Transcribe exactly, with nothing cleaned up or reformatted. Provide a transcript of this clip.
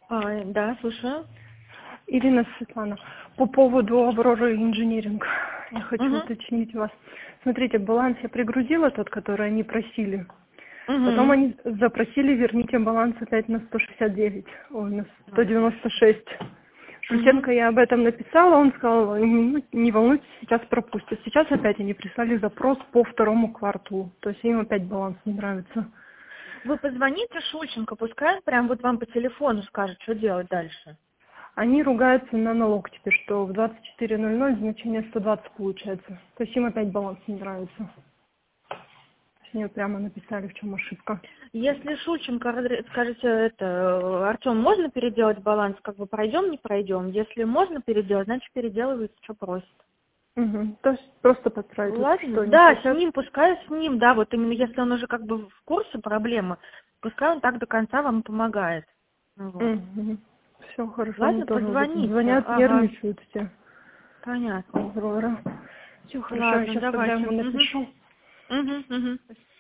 А, да, слушаю. Ирина Светлана, по поводу Авроры Инжиниринг, я хочу Угу. уточнить вас. Смотрите, баланс я пригрузила тот, который они просили. Потом Угу. они запросили, верните баланс опять на сто шестьдесят девять, ой, на сто Угу. девяносто шесть. Угу. Шульченко я об этом написала, он сказал, не, не волнуйтесь, сейчас пропустят. Сейчас опять они прислали запрос по второму кварталу, то есть им опять баланс не нравится. Вы позвоните Шульченко, пускай он прям вот вам по телефону скажет, что делать дальше. Они ругаются на налог теперь, что в двадцать четыре ноль ноль значение сто двадцать получается. То есть им опять баланс не нравится. Мне прямо написали, в чем ошибка. Если Шульченко разре- скажете, это, Артем, можно переделать баланс, как бы пройдем, не пройдем? Если можно переделать, значит переделывайте, что просит. Угу. То есть просто подправить, если Ладно? что, не Да, с хотят. ним, пускай с ним, да, вот именно если он уже как бы в курсе проблемы, пускай он так до конца вам помогает. Ну вот. Угу. Все хорошо, они Ладно, тоже уже тут позвоните. звонят, Ага, нервничают все. понятно. Аврора. Все хорошо, я Ладно, сейчас тогда давайте. ему Угу. напишу. Угу, угу.